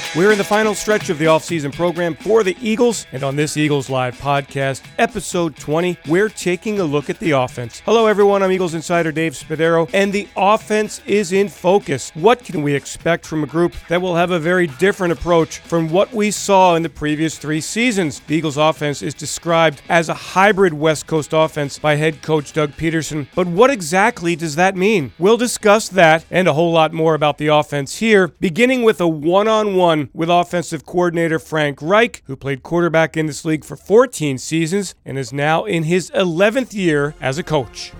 We're in the final stretch of the offseason program for the Eagles, and on this Eagles Live podcast, episode 20, we're taking a look at the offense. Hello, everyone. I'm Eagles insider Dave Spadaro, and the offense is in focus. What can we expect from a group that will have a very different approach from what we saw in the previous 3 seasons? The Eagles offense is described as a hybrid West Coast offense by head coach Doug Peterson, but what exactly does that mean? We'll discuss that and a whole lot more about the offense here, beginning with a one-on-one with offensive coordinator Frank Reich, who played quarterback in this league for 14 seasons and is now in his 11th year as a coach.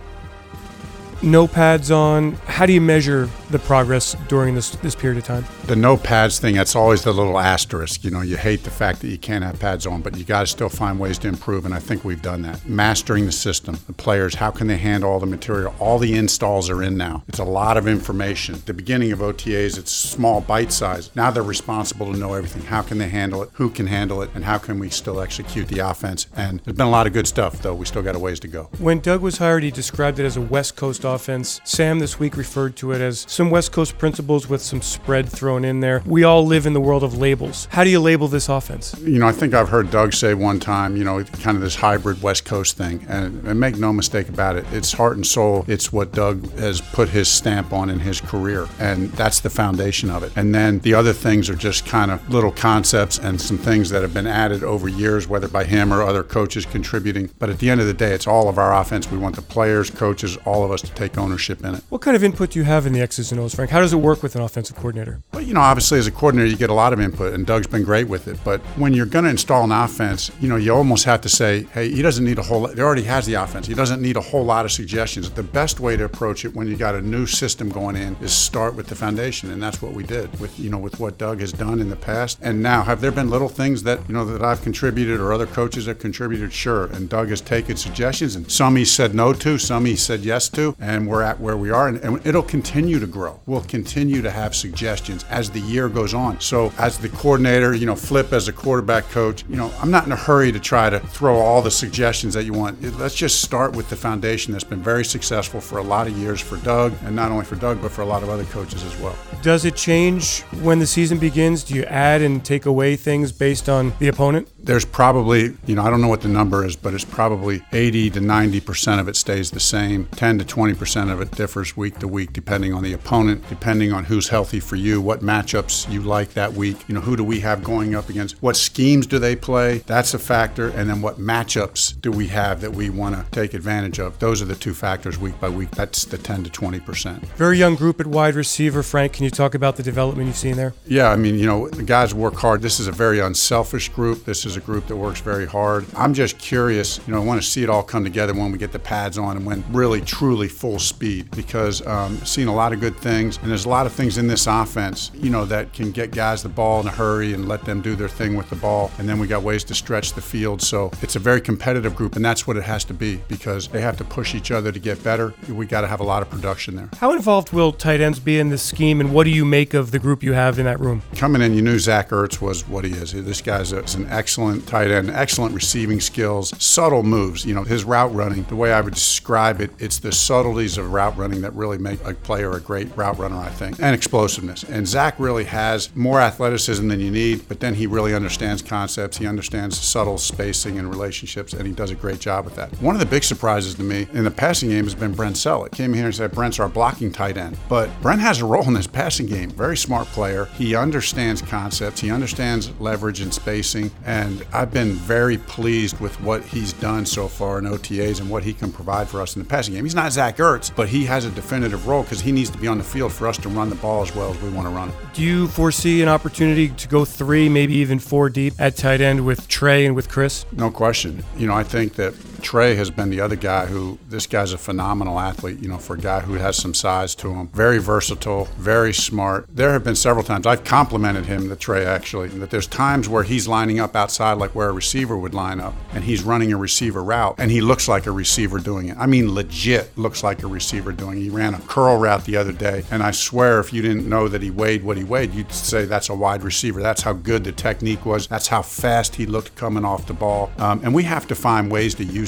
No pads on. How do you measure the progress during this period of time? The no pads thing, that's always the little asterisk. You know, you hate the fact that you can't have pads on, but you got to still find ways to improve, and I think we've done that. Mastering the system. The players, how can they handle all the material? All the installs are in now. It's a lot of information. At the beginning of OTAs, it's small, bite size. Now they're responsible to know everything. How can they handle it? Who can handle it? And how can we still execute the offense? And there's been a lot of good stuff, though. We still got a ways to go. When Doug was hired, he described it as a West Coast offense. Sam this week referred to it as some West Coast principles with some spread thrown in there. We all live in the world of labels. How do you label this offense? You know, I think I've heard Doug say one time, you know, kind of this hybrid West Coast thing. And make no mistake about it, it's heart and soul. It's what Doug has put his stamp on in his career. And that's the foundation of it. And then the other things are just kind of little concepts and some things that have been added over years, whether by him or other coaches contributing. But at the end of the day, it's all of our offense. We want the players, coaches, all of us to take ownership in it. What kind of input do you have in the X's and O's, Frank? How does it work with an offensive coordinator? Well, you know, obviously as a coordinator, you get a lot of input, and Doug's been great with it. But when you're going to install an offense, you know, you almost have to say, hey, he doesn't need a whole lot. He already has the offense. He doesn't need a whole lot of suggestions. The best way to approach it when you got a new system going in is start with the foundation, and that's what we did with what Doug has done in the past. And now, have there been little things that, you know, that I've contributed or other coaches have contributed? Sure. And Doug has taken suggestions, and some he said no to, some he said yes to, and we're at where we are. And it'll continue to grow. We'll continue to have suggestions as the year goes on. So as the coordinator, you know, Flip as a quarterback coach, you know, I'm not in a hurry to try to throw all the suggestions that you want. Let's just start with the foundation that's been very successful for a lot of years for Doug, and not only for Doug, but for a lot of other coaches as well. Does it change when the season begins? Do you add and take away things based on the opponent? There's probably, you know, I don't know what the number is, but it's probably 80 to 90% of it stays the same. 10 to 20% of it differs week to week, depending on the opponent, depending on who's healthy for you, what matchups you like that week. You know, who do we have going up against? What schemes do they play? That's a factor. And then what matchups do we have that we want to take advantage of? Those are the 2 factors week by week. That's the 10 to 20%. Very young group at wide receiver. Frank, can you talk about the development you've seen there? Yeah, I mean, you know, the guys work hard. This is a very unselfish group. This is a group that works very hard. I'm just curious, you know, I want to see it all come together when we get the pads on and when really, truly full speed, because I've seen a lot of good things, and there's a lot of things in this offense, you know, that can get guys the ball in a hurry and let them do their thing with the ball, and then we got ways to stretch the field. So it's a very competitive group, and that's what it has to be, because they have to push each other to get better. We got to have a lot of production there. How involved will tight ends be in this scheme, and what do you make of the group you have in that room? Coming in, you knew Zach Ertz was what he is. This guy's an excellent tight end, excellent receiving skills, subtle moves. You know, his route running, the way I would describe it, it's the subtleties of route running that really make a player a great route runner, I think, and explosiveness. And Zach really has more athleticism than you need, but then he really understands concepts. He understands subtle spacing and relationships, and he does a great job with that. One of the big surprises to me in the passing game has been Brent Selleck. Came here and said, Brent's our blocking tight end. But Brent has a role in this passing game. Very smart player. He understands concepts. He understands leverage and spacing, and I've been very pleased with what he's done so far in OTAs and what he can provide for us in the passing game. He's not Zach Ertz, but he has a definitive role because he needs to be on the field for us to run the ball as well as we want to run it. Do you foresee an opportunity to go 3, maybe even 4 deep at tight end with Trey and with Chris? No question. You know, I think that Trey has been the other guy this guy's a phenomenal athlete, you know, for a guy who has some size to him. Very versatile, very smart. There have been several times, I've complimented him, the Trey actually, that there's times where he's lining up outside like where a receiver would line up, and he's running a receiver route, and he looks like a receiver doing it. I mean, legit looks like a receiver doing it. He ran a curl route the other day, and I swear if you didn't know that he weighed what he weighed, you'd say that's a wide receiver. That's how good the technique was. That's how fast he looked coming off the ball. And we have to find ways to use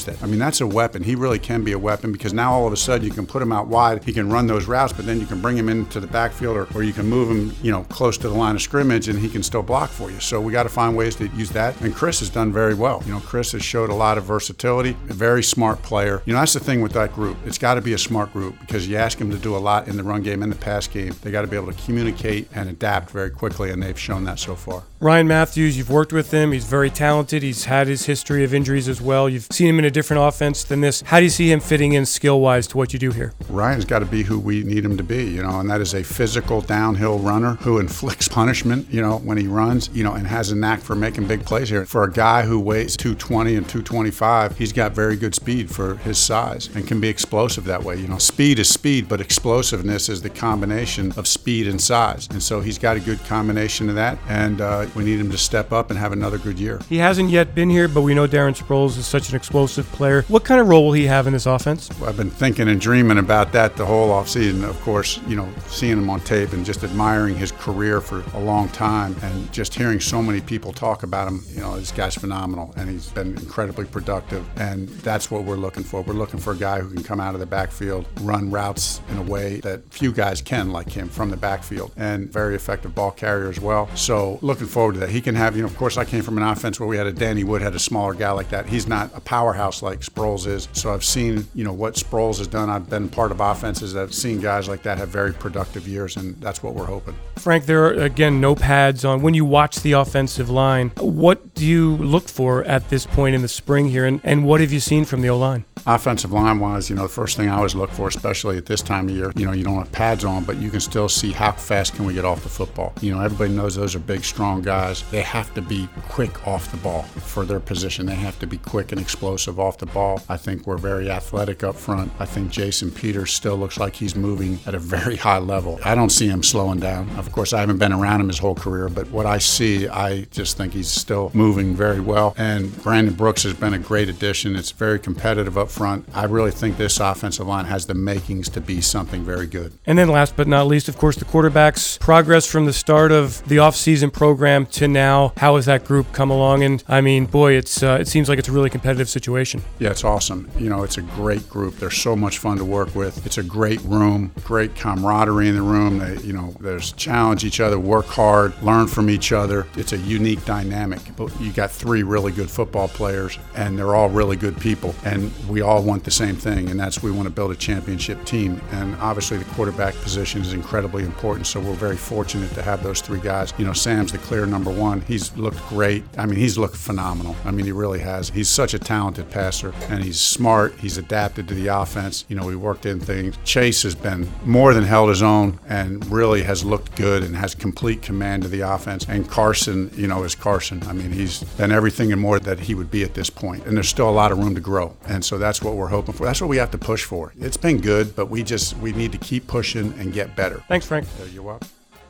use that. I mean, that's a weapon. He really can be a weapon because now all of a sudden you can put him out wide. He can run those routes, but then you can bring him into the backfield or you can move him, close to the line of scrimmage and he can still block for you. So we got to find ways to use that. And Chris has done very well. Chris has showed a lot of versatility, a very smart player. That's the thing with that group. It's got to be a smart group because you ask them to do a lot in the run game and the pass game. They got to be able to communicate and adapt very quickly, and they've shown that so far. Ryan Matthews, you've worked with him. He's very talented. He's had his history of injuries as well. You've seen him in a different offense than this. How do you see him fitting in skill-wise to what you do here? Ryan's got to be who we need him to be, and that is a physical downhill runner who inflicts punishment, when he runs, and has a knack for making big plays here. For a guy who weighs 220 and 225, he's got very good speed for his size and can be explosive that way. Speed is speed, but explosiveness is the combination of speed and size. And so he's got a good combination of that, and we need him to step up and have another good year. He hasn't yet been here, but we know Darren Sproles is such an explosive player. What kind of role will he have in this offense? Well, I've been thinking and dreaming about that the whole offseason. Of course, seeing him on tape and just admiring his career for a long time and just hearing so many people talk about him, this guy's phenomenal and he's been incredibly productive, and that's what we're looking for. We're looking for a guy who can come out of the backfield, run routes in a way that few guys can like him from the backfield, and very effective ball carrier as well. So looking forward to that. He can have, of course I came from an offense where we had a Danny Wood, had a smaller guy like that. He's not a powerhouse like Sproles is. So I've seen, what Sproles has done. I've been part of offenses that have seen guys like that have very productive years, and that's what we're hoping. Frank, there are, again, no pads on. When you watch the offensive line, what do you look for at this point in the spring here, and what have you seen from the O-line? Offensive line-wise, the first thing I always look for, especially at this time of year, you don't have pads on, but you can still see how fast can we get off the football. Everybody knows those are big, strong guys. They have to be quick off the ball for their position. They have to be quick and explosive off the ball. I think we're very athletic up front. I think Jason Peters still looks like he's moving at a very high level. I don't see him slowing down. Of course, I haven't been around him his whole career, but what I see, I just think he's still moving very well. And Brandon Brooks has been a great addition. It's very competitive up front. I really think this offensive line has the makings to be something very good. And then last but not least, of course, the quarterbacks' progress from the start of the offseason program to now. How has that group come along? And I mean, boy, it seems like it's a really competitive situation. Yeah, it's awesome. It's a great group. They're so much fun to work with. It's a great room, great camaraderie in the room. There's challenge each other, work hard, learn from each other. It's a unique dynamic. But you got three really good football players, and they're all really good people, and we all want the same thing, and that's we want to build a championship team. And obviously the quarterback position is incredibly important, so we're very fortunate to have those three guys. Sam's the clear number one. He's looked great. I mean, he's looked phenomenal. I mean, he really has. He's such a talented passer, and he's smart. He's adapted to the offense. We worked in things. Chase has been more than held his own and really has looked good and has complete command of the offense. And Carson, is Carson. I mean, he's been everything and more that he would be at this point. And there's still a lot of room to grow. And so that's what we're hoping for. That's what we have to push for. It's been good, but we need to keep pushing and get better. Thanks, Frank. You're welcome.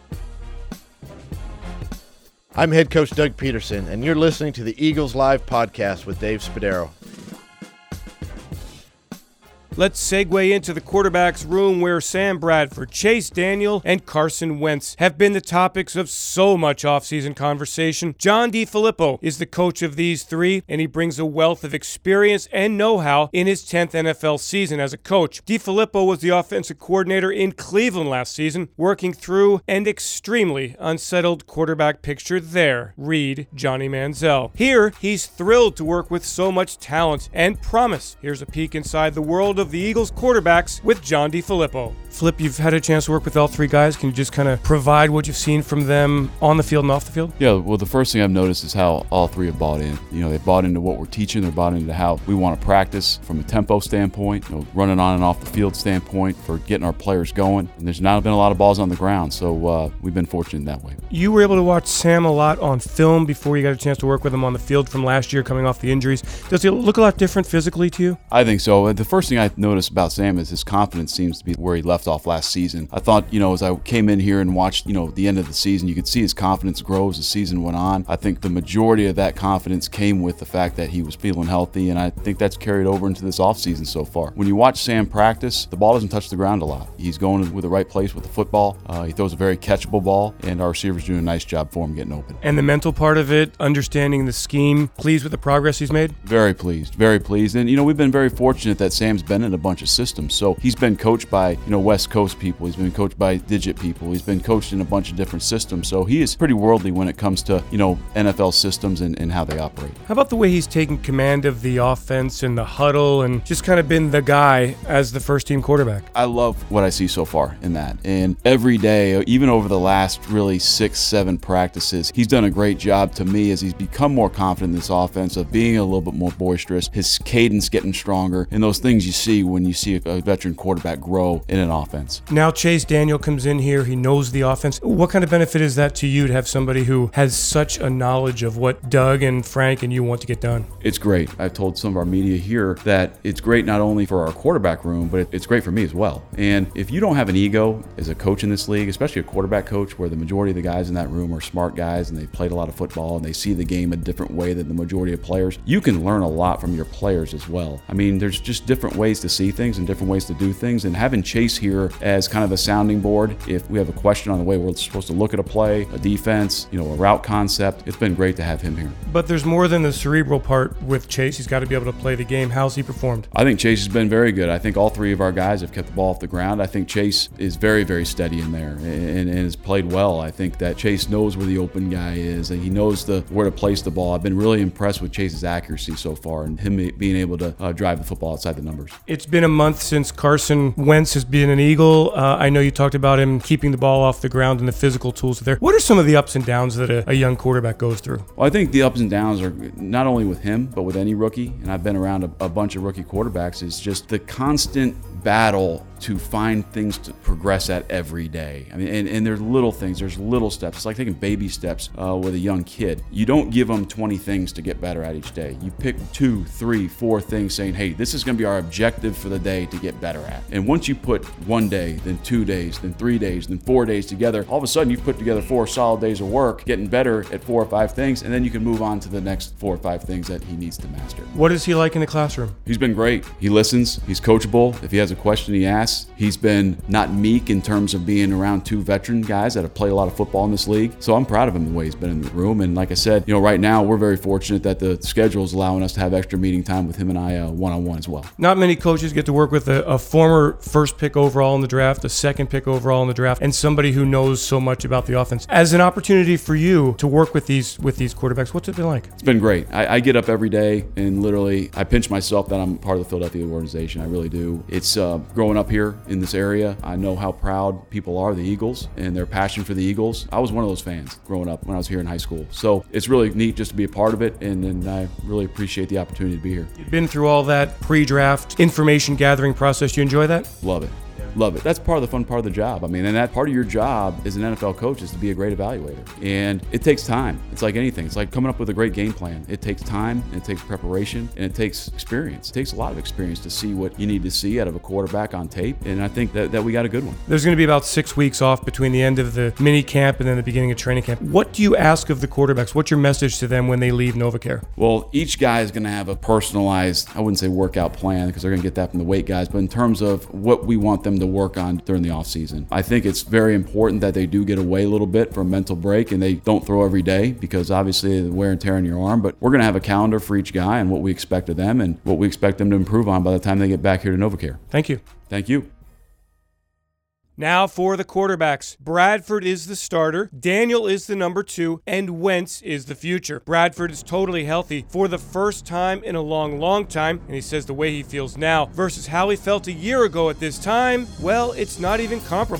I'm head coach Doug Peterson, and you're listening to the Eagles Live podcast with Dave Spadaro. Let's segue into the quarterback's room where Sam Bradford, Chase Daniel, and Carson Wentz have been the topics of so much offseason conversation. John DeFilippo is the coach of these three, and he brings a wealth of experience and know-how in his 10th NFL season as a coach. DeFilippo was the offensive coordinator in Cleveland last season, working through an extremely unsettled quarterback picture there. Read Johnny Manziel. Here, he's thrilled to work with so much talent and promise. Here's a peek inside the world of the Eagles quarterbacks with John DeFilippo. Flip, you've had a chance to work with all three guys. Can you just kind of provide what you've seen from them on the field and off the field? Yeah, well, the first thing I've noticed is how all three have bought in. They bought into what we're teaching. They're bought into how we want to practice from a tempo standpoint, running on and off the field standpoint for getting our players going. And there's not been a lot of balls on the ground, so we've been fortunate in that way. You were able to watch Sam a lot on film before you got a chance to work with him on the field from last year coming off the injuries. Does he look a lot different physically to you? I think so. The first thing I noticed about Sam is his confidence seems to be where he left left off last season. I thought, as I came in here and watched, the end of the season, you could see his confidence grow as the season went on. I think the majority of that confidence came with the fact that he was feeling healthy, and I think that's carried over into this offseason so far. When you watch Sam practice, the ball doesn't touch the ground a lot. He's going with the right place with the football. He throws a very catchable ball, and our receivers doing a nice job for him getting open. And the mental part of it, understanding the scheme, pleased with the progress he's made? Very pleased, very pleased. And, we've been very fortunate that Sam's been in a bunch of systems. So he's been coached by, West Coast people. He's been coached by Digit people. He's been coached in a bunch of different systems. So he is pretty worldly when it comes to, NFL systems and how they operate. How about the way he's taken command of the offense and the huddle and just kind of been the guy as the first team quarterback? I love what I see so far in that. And every day, even over the last really 6-7 practices, he's done a great job to me as he's become more confident in this offense of being a little bit more boisterous, his cadence getting stronger, and those things you see when you see a veteran quarterback grow in an offense. Now Chase Daniel comes in here. He knows the offense. What kind of benefit is that to you to have somebody who has such a knowledge of what Doug and Frank and you want to get done? It's great. I've told some of our media here that it's great not only for our quarterback room, but it's great for me as well. And if you don't have an ego as a coach in this league, especially a quarterback coach, where the majority of the guys in that room are smart guys and they've played a lot of football and they see the game a different way than the majority of players, you can learn a lot from your players as well. I mean, there's just different ways to see things and different ways to do things, and having Chase here as kind of a sounding board, if we have a question on the way we're supposed to look at a play, a defense, a route concept, it's been great to have him here. But there's more than the cerebral part with Chase. He's got to be able to play the game. How's he performed? I think Chase has been very good. I think all three of our guys have kept the ball off the ground. I think Chase is very, very steady in there and has played well. I think that Chase knows where the open guy is, and he knows where to place the ball. I've been really impressed with Chase's accuracy so far and him being able to drive the football outside the numbers. It's been a month since Carson Wentz has been an Eagle. I know you talked about him keeping the ball off the ground and the physical tools there. What are some of the ups and downs that a young quarterback goes through? Well, I think the ups and downs are not only with him, but with any rookie, and I've been around a bunch of rookie quarterbacks, is just the constant battle to find things to progress at every day. I mean, and there's little things, there's little steps. It's like taking baby steps with a young kid. You don't give them 20 things to get better at each day. You pick 2, 3, 4 things saying, hey, this is going to be our objective for the day to get better at. And once you put 1 day, then 2 days, then 3 days, then 4 days together, all of a sudden you've put together 4 solid days of work, getting better at 4 or 5 things, and then you can move on to the next 4 or 5 things that he needs to master. What is he like in the classroom? He's been great. He listens. He's coachable. If he has a question, he asks. He's been not meek in terms of being around 2 veteran guys that have played a lot of football in this league. So I'm proud of him the way he's been in the room. And like I said, right now we're very fortunate that the schedule is allowing us to have extra meeting time with him and I one-on-one as well. Not many coaches get to work with a former first pick overall in the draft, a second pick overall in the draft, and somebody who knows so much about the offense. As an opportunity for you to work with these quarterbacks, what's it been like? It's been great. I get up every day and literally I pinch myself that I'm part of the Philadelphia organization. I really do. It's growing up here in this area. I know how proud people are of the Eagles and their passion for the Eagles. I was one of those fans growing up when I was here in high school. So it's really neat just to be a part of it, and I really appreciate the opportunity to be here. You've been through all that pre-draft information gathering process. You enjoy that? Love it. Love it. That's part of the fun part of the job. I mean, and that part of your job as an NFL coach is to be a great evaluator. And it takes time. It's like anything. It's like coming up with a great game plan. It takes time, and it takes preparation, and it takes experience. It takes a lot of experience to see what you need to see out of a quarterback on tape. And I think that we got a good one. There's going to be about 6 weeks off between the end of the mini camp and then the beginning of training camp. What do you ask of the quarterbacks? What's your message to them when they leave NovaCare? Well, each guy is going to have a personalized, I wouldn't say workout plan because they're going to get that from the weight guys, but in terms of what we want them to work on during the off season. I think it's very important that they do get away a little bit for a mental break and they don't throw every day because obviously the wear and tear on your arm, but we're going to have a calendar for each guy and what we expect of them and what we expect them to improve on by the time they get back here to NovaCare. Thank you. Thank you. Now for the quarterbacks. Bradford is the starter, Daniel is the number 2, and Wentz is the future. Bradford is totally healthy for the first time in a long, long time, and he says the way he feels now versus how he felt a year ago at this time, well, it's not even comparable.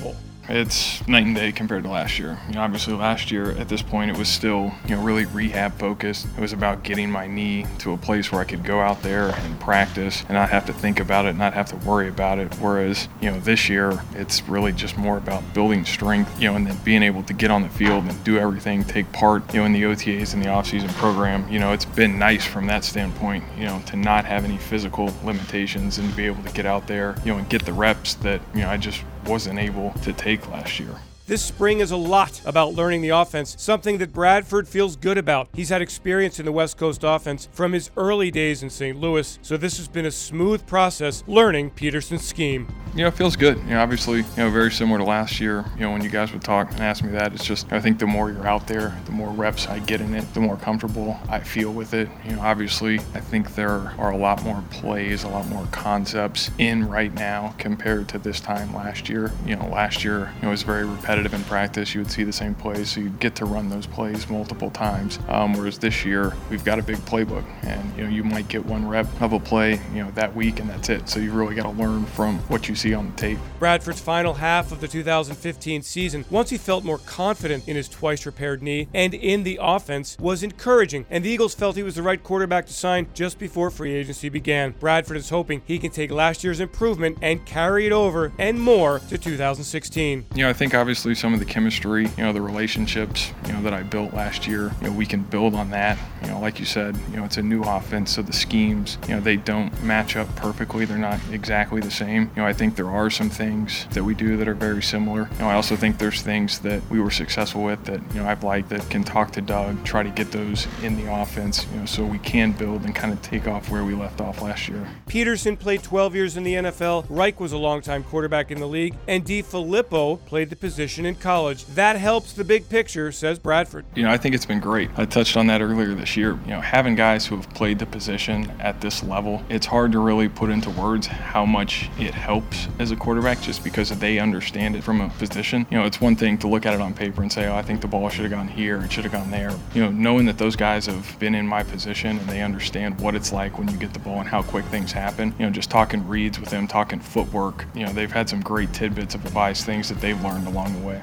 It's night and day compared to last year. Obviously last year at this point it was still, really rehab focused. It was about getting my knee to a place where I could go out there and practice and not have to think about it, not have to worry about it. Whereas, this year it's really just more about building strength, and then being able to get on the field and do everything, take part, in the OTAs and the off-season program. It's been nice from that standpoint, to not have any physical limitations and to be able to get out there, and get the reps that, I just wasn't able to take last year. This spring is a lot about learning the offense, something that Bradford feels good about. He's had experience in the West Coast offense from his early days in St. Louis, so this has been a smooth process learning Peterson's scheme. It feels good. Obviously, very similar to last year, when you guys would talk and ask me that, it's just, I think the more you're out there, the more reps I get in it, the more comfortable I feel with it. Obviously, I think there are a lot more plays, a lot more concepts in right now compared to this time last year. Last year, it was very repetitive in practice. You would see the same plays, so you'd get to run those plays multiple times. Whereas this year, we've got a big playbook, and you might get one rep of a play, that week, and that's it. So you really got to learn from what you see on the tape. Bradford's final half of the 2015 season, once he felt more confident in his twice-repaired knee and in the offense, was encouraging, and the Eagles felt he was the right quarterback to sign just before free agency began. Bradford is hoping he can take last year's improvement and carry it over and more to 2016. I think obviously some of the chemistry, the relationships, that I built last year, we can build on that. Like you said, it's a new offense, so the schemes, they don't match up perfectly. They're not exactly the same. I think there are some things that we do that are very similar. I also think there's things that we were successful with that, I've liked, that can talk to Doug, try to get those in the offense, so we can build and kind of take off where we left off last year. Peterson played 12 years in the NFL, Reich was a longtime quarterback in the league, and DeFilippo played the position in college. That helps the big picture, says Bradford. I think it's been great. I touched on that earlier this year. Having guys who have played the position at this level, it's hard to really put into words how much it helps as a quarterback just because they understand it from a position. It's one thing to look at it on paper and say, I think the ball should have gone here, it should have gone there. Knowing that those guys have been in my position and they understand what it's like when you get the ball and how quick things happen. Just talking reads with them, talking footwork, they've had some great tidbits of advice, things that they've learned along the way.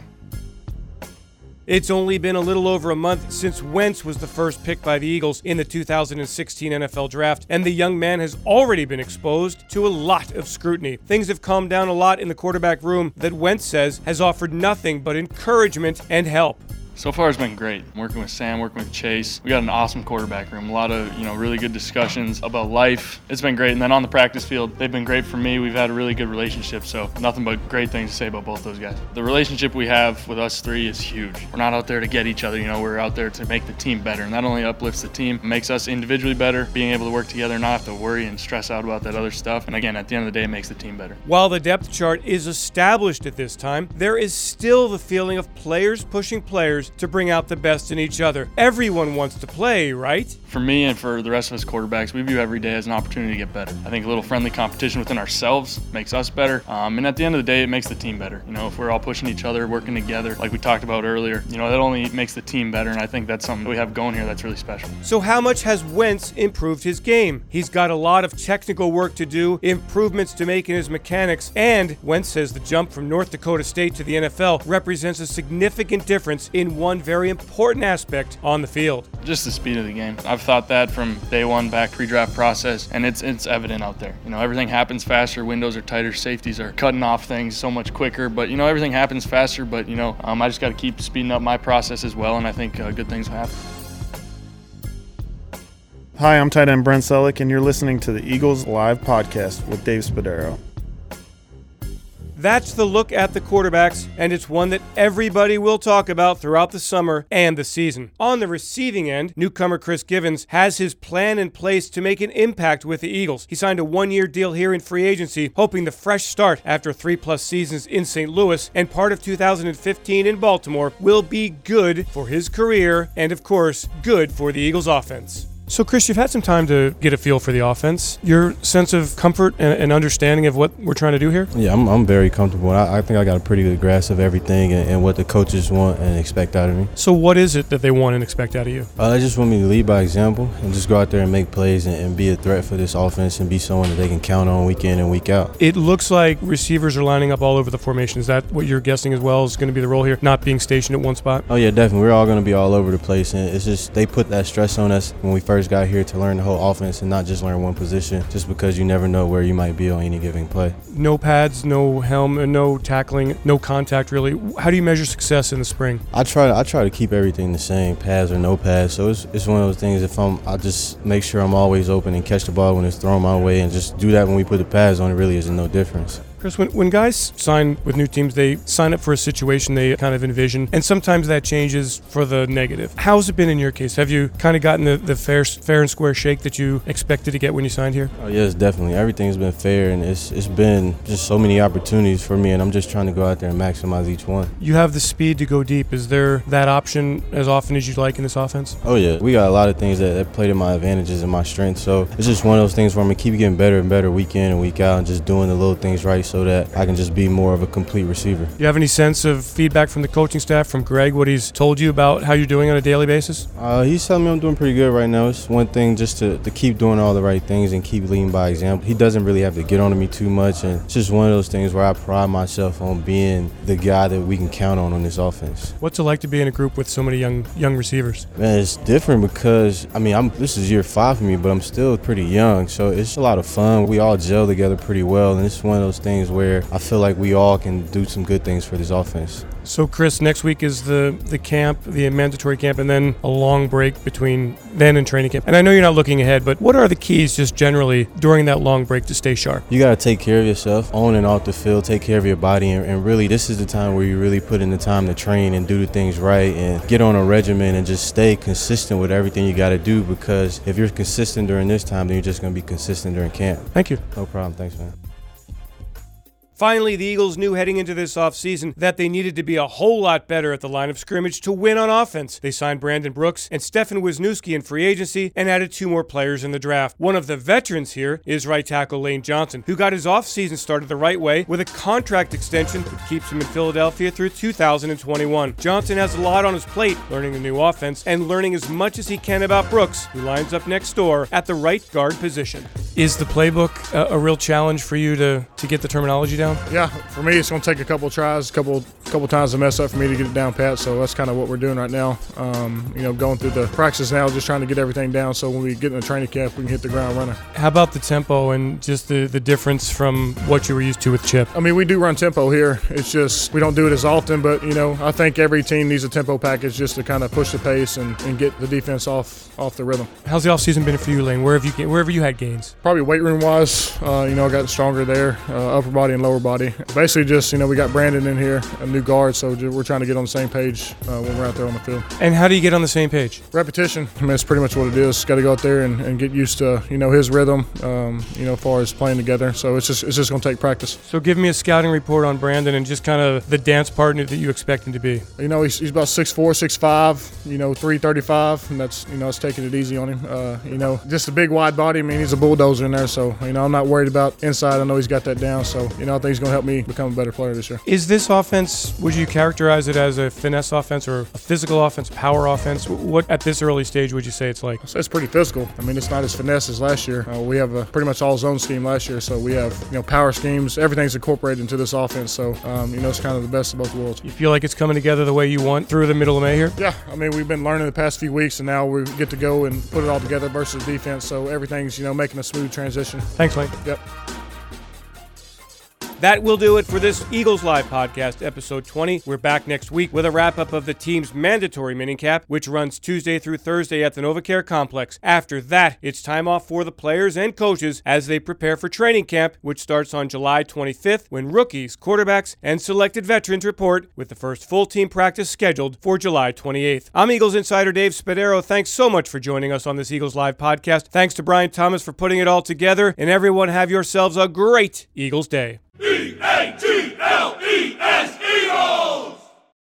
It's only been a little over a month since Wentz was the first pick by the Eagles in the 2016 NFL Draft, and the young man has already been exposed to a lot of scrutiny. Things have calmed down a lot in the quarterback room that Wentz says has offered nothing but encouragement and help. So far, it's been great. I'm working with Sam, working with Chase. We got an awesome quarterback room. A lot of, really good discussions about life. It's been great. And then on the practice field, they've been great for me. We've had a really good relationship. So nothing but great things to say about both those guys. The relationship we have with us three is huge. We're not out there to get each other. We're out there to make the team better. And that only uplifts the team, makes us individually better, being able to work together, not have to worry and stress out about that other stuff. And again, at the end of the day, it makes the team better. While the depth chart is established at this time, there is still the feeling of players pushing players to bring out the best in each other. Everyone wants to play, right? For me and for the rest of us quarterbacks, we view every day as an opportunity to get better. I think a little friendly competition within ourselves makes us better. And at the end of the day, it makes the team better. If we're all pushing each other, working together, like we talked about earlier, that only makes the team better. And I think that's something we have going here that's really special. So how much has Wentz improved his game? He's got a lot of technical work to do, improvements to make in his mechanics, and Wentz says the jump from North Dakota State to the NFL represents a significant difference in one very important aspect on the field. Just the speed of the game. I've thought that from day one back pre-draft process, and it's evident out there. Everything happens faster, windows are tighter, safeties are cutting off things so much quicker, but everything happens faster, but I just got to keep speeding up my process as well, and I think good things will happen. Hi, I'm tight end Brent Selleck, and you're listening to the Eagles Live Podcast with Dave Spadaro. That's the look at the quarterbacks, and it's one that everybody will talk about throughout the summer and the season. On the receiving end, newcomer Chris Givens has his plan in place to make an impact with the Eagles. He signed a one-year deal here in free agency, hoping the fresh start after 3+ seasons in St. Louis and part of 2015 in Baltimore will be good for his career and, of course, good for the Eagles offense. So, Chris, you've had some time to get a feel for the offense. Your sense of comfort and understanding of what we're trying to do here? Yeah, I'm very comfortable. I think I got a pretty good grasp of everything and what the coaches want and expect out of me. So what is it that they want and expect out of you? They just want me to lead by example and just go out there and make plays and be a threat for this offense and be someone that they can count on week in and week out. It looks like receivers are lining up all over the formation. Is that what you're guessing as well is going to be the role here, not being stationed at one spot? Oh, yeah, definitely. We're all going to be all over the place, and it's just they put that stress on us when we first got here to learn the whole offense and not just learn one position, just because you never know where you might be on any given play. No pads, no helm, no tackling, no contact really. How do you measure success in the spring? I try to keep everything the same, pads or no pads. So it's one of those things. I just make sure I'm always open and catch the ball when it's thrown my way, and just do that when we put the pads on. It really isn't no difference. Chris, when guys sign with new teams, they sign up for a situation they kind of envision, and sometimes that changes for the negative. How's it been in your case? Have you kind of gotten the fair and square shake that you expected to get when you signed here? Oh, yes, definitely. Everything's been fair, and it's been just so many opportunities for me, and I'm just trying to go out there and maximize each one. You have the speed to go deep. Is there that option as often as you'd like in this offense? Oh, yeah. We got a lot of things that play to my advantages and my strengths, so it's just one of those things where I'm going to keep getting better and better week in and week out and just doing the little things right so that I can just be more of a complete receiver. Do you have any sense of feedback from the coaching staff, from Greg, what he's told you about how you're doing on a daily basis? He's telling me I'm doing pretty good right now. It's one thing just to keep doing all the right things and keep leading by example. He doesn't really have to get on to me too much, and it's just one of those things where I pride myself on being the guy that we can count on this offense. What's it like to be in a group with so many young receivers? Man, it's different because, this is year 5 for me, but I'm still pretty young, so it's a lot of fun. We all gel together pretty well, and it's one of those things where I feel like we all can do some good things for this offense. So, Chris, next week is the camp, the mandatory camp, and then a long break between then and training camp. And I know you're not looking ahead, but what are the keys just generally during that long break to stay sharp? You got to take care of yourself, on and off the field, take care of your body, and really this is the time where you really put in the time to train and do the things right and get on a regimen and just stay consistent with everything you got to do, because if you're consistent during this time, then you're just going to be consistent during camp. Thank you. No problem. Thanks, man. Finally, the Eagles knew heading into this offseason that they needed to be a whole lot better at the line of scrimmage to win on offense. They signed Brandon Brooks and Stefan Wisniewski in free agency and added 2 more players in the draft. One of the veterans here is right tackle Lane Johnson, who got his offseason started the right way with a contract extension that keeps him in Philadelphia through 2021. Johnson has a lot on his plate, learning the new offense and learning as much as he can about Brooks, who lines up next door at the right guard position. Is the playbook a real challenge for you to get the terminology down? Yeah, for me, it's going to take a couple of tries, a couple times to mess up for me to get it down pat. So that's kind of what we're doing right now. Going through the practice now, just trying to get everything down so when we get in the training camp, we can hit the ground running. How about the tempo and just the difference from what you were used to with Chip? We do run tempo here. It's just we don't do it as often, but, I think every team needs a tempo package just to kind of push the pace and get the defense off the rhythm. How's the offseason been for you, Lane? Wherever you had gains? Probably weight room-wise, I got stronger there, upper body and lower body. Basically just, we got Brandon in here, a new guard, so we're trying to get on the same page when we're out there on the field. And how do you get on the same page? Repetition. It's pretty much what it is. Got to go out there and get used to, his rhythm, as far as playing together. So it's just going to take practice. So give me a scouting report on Brandon and just kind of the dance partner that you expect him to be. He's about 6'4", 6'5", 335, and that's, it's taking it easy on him. Just a big wide body. He's a bulldozer in there, so, I'm not worried about inside. I know he's got that down, so, I think he's going to help me become a better player this year. Is this offense, would you characterize it as a finesse offense or a physical offense, power offense? What, at this early stage, would you say it's like? So it's pretty physical. It's not as finesse as last year. We have a pretty much all zone scheme last year, so we have, power schemes. Everything's incorporated into this offense, so, it's kind of the best of both worlds. You feel like it's coming together the way you want through the middle of May here? Yeah, we've been learning the past few weeks, and now we get to go and put it all together versus defense, so everything's, making a smooth transition. Thanks, Lane. Yep. That will do it for this Eagles Live podcast, episode 20. We're back next week with a wrap-up of the team's mandatory minicamp, which runs Tuesday through Thursday at the NovaCare Complex. After that, it's time off for the players and coaches as they prepare for training camp, which starts on July 25th when rookies, quarterbacks, and selected veterans report, with the first full team practice scheduled for July 28th. I'm Eagles insider Dave Spadaro. Thanks so much for joining us on this Eagles Live podcast. Thanks to Brian Thomas for putting it all together, and everyone have yourselves a great Eagles day.